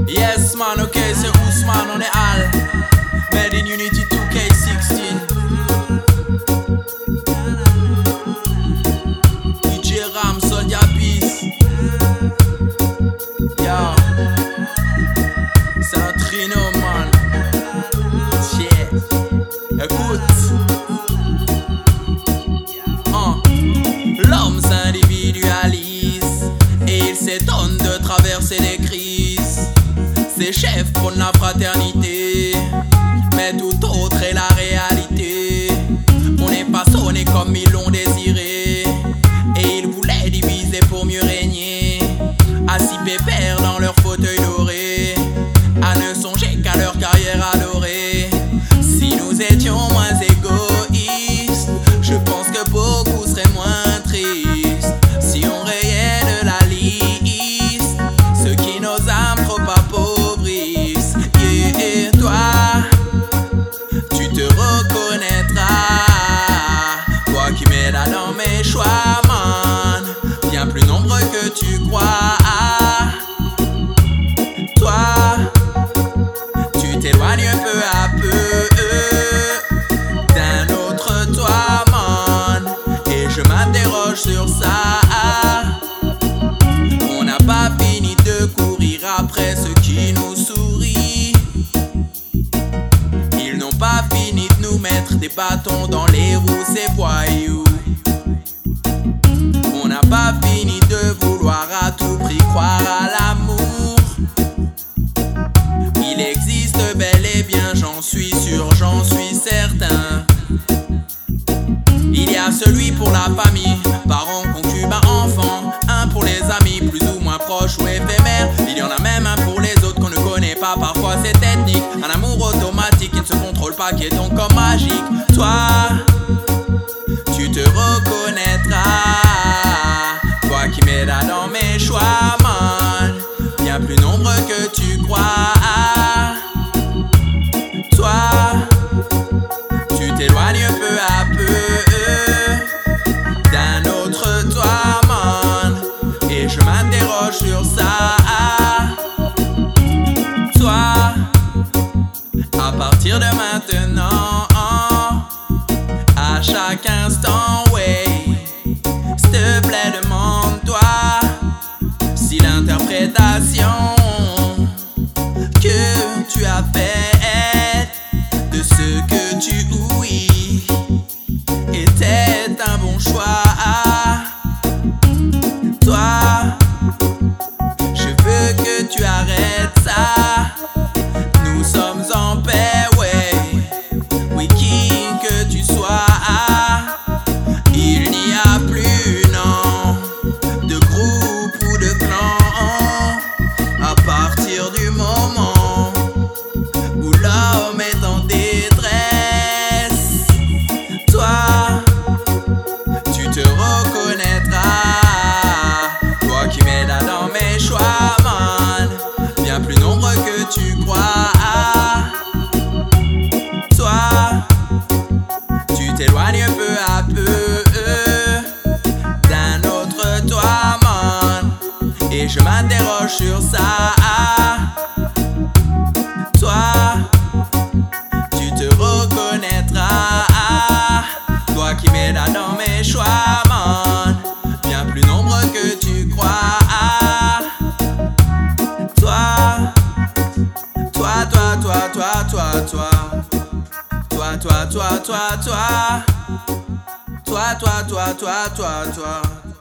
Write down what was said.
Yes man, ok, c'est Ousmane, on est Al. Made in Unity 2K16. DJ Ram, Soldier Peace. Yo, c'est un trino man. Yeah. Écoute. L'homme s'individualise et il s'étonne de traverser les crises. Ses chefs prônent la fraternité, mais tout autre est la réalité. On est façonné comme ils l'ont désiré, et ils voulaient diviser pour mieux régner. Assis pépères dans leur fauteuil doré, à ne songer qu'à leur carrière adorée. Si nous étions moins égoïstes, je pense que beaucoup seraient moins tristes. Si on rayait de la liste ceux qui nos âmes trop appauvrissent. Et toi, tu te reconnaîtras, toi qui m'aides dans mes choix, man, bien plus nombreux que tu crois. Toi, tu t'éloignes peu à peu d'un autre toi, man, et je m'interroge sur ça. On n'a pas fini de courir après ceux qui nous sourient. Ils n'ont pas fini de nous mettre des bâtons dans les roues, ces voyous. On n'a pas fini de vouloir à tout prix croire à l'amour. Il existe bel et bien, j'en suis sûr, j'en suis certain. Il y a celui pour la famille, parents, concubins, enfants. Un pour les amis, plus ou moins proches ou éphémères. Il y en a même un pour les autres qu'on ne connaît pas, parfois c'est ethnique. Un amour automatique qui ne se contrôle pas, qui est donc comme magique. Toi, tu te reconnaîtras, toi qui m'aides dans mes choix, man, bien plus nombreux que tu crois. Toi, tu t'éloignes peu à peu d'un autre toi, man, et je m'interroge sur ça. Toi, à partir de maintenant, à chaque instant, ouais, s'il te plaît demande-toi si l'interprétation que tu as faite de ce que tu ouïs était un bon choix. Toi, je veux que tu arrêtes ça. Nous sommes en paix, ouais. Oui, qui que tu sois, il n'y a plus, non, de groupe ou de clan. À partir du moment où l'homme est en détresse, toi, tu te reconnaîtras, toi qui m'aides dans mes choix, man, bien plus nombreux que tu crois. Toi, tu t'éloignes peu à peu d'un autre toi, man, et je m'interroge sur ça. Toi, tu te reconnaîtras, toi qui m'aides dans mes choix, man, bien plus nombreux que tu crois. Toi, toi, toi, toi, toi, toi, toi, toi, toi, toi, toi, toi, toi, toi, toi, toi, toi, toi.